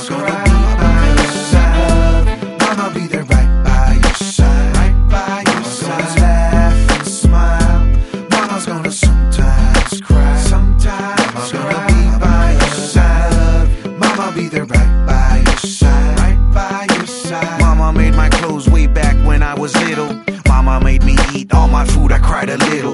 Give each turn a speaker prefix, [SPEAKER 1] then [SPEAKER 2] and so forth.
[SPEAKER 1] Mama's gonna be by your side. Mama be there right by your side. Right by your side. Gonna laugh and smile. Mama's gonna sometimes cry. Sometimes Mama's gonna be by your side. Mama be there right by your side. Right by your side. Mama made my clothes way back when I was little. Mama made me eat all my food, I cried a little.